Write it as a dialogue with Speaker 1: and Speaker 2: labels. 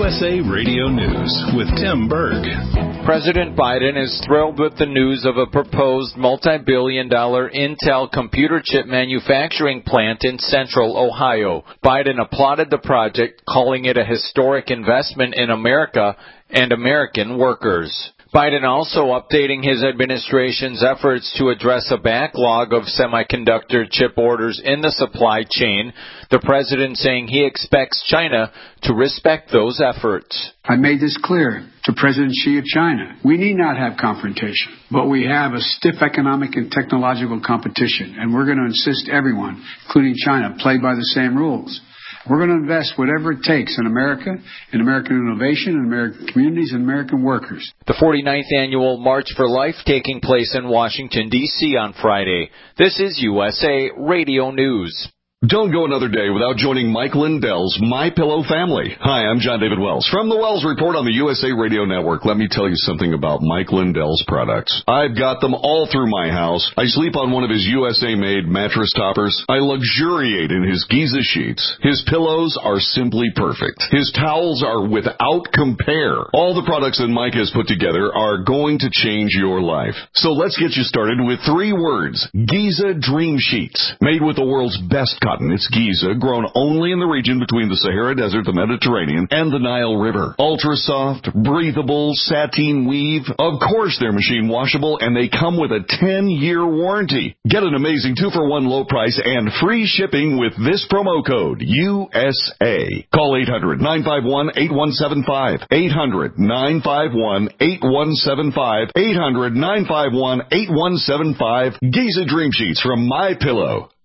Speaker 1: USA Radio News with Tim Berg.
Speaker 2: President Biden is thrilled with the news of a proposed multi-billion-dollar Intel computer chip manufacturing plant in central Ohio. Biden applauded the project, calling it a historic investment in America and American workers. Biden also updating his administration's efforts to address a backlog of semiconductor chip orders in the supply chain, the president saying he expects China to respect those efforts.
Speaker 3: I made this clear to President Xi of China. We need not have confrontation, but we have a stiff economic and technological competition, and we're going to insist everyone, including China, play by the same rules. We're going to invest whatever it takes in America, in American innovation, in American communities, and American workers.
Speaker 2: The 49th annual March for Life taking place in Washington, D.C. on Friday. This is USA Radio News.
Speaker 4: Don't go another day without joining Mike Lindell's MyPillow family. Hi, I'm John David Wells from the Wells Report on the USA Radio Network. Let me tell you something about Mike Lindell's products. I've got them all through my house. I sleep on one of his USA-made mattress toppers. I luxuriate in his Giza sheets. His pillows are simply perfect. His towels are without compare. All the products that Mike has put together are going to change your life. So let's get you started with 3 words. Giza Dream Sheets. Made with the world's best cotton. It's Giza, grown only in the region between the Sahara Desert, the Mediterranean, and the Nile River. Ultra soft, breathable, sateen weave. Of course they're machine washable, and they come with a 10-year warranty. Get an amazing 2-for-1 low price and free shipping with this promo code, USA. Call 800-951-8175. 800-951-8175. 800-951-8175. Giza Dream Sheets from MyPillow.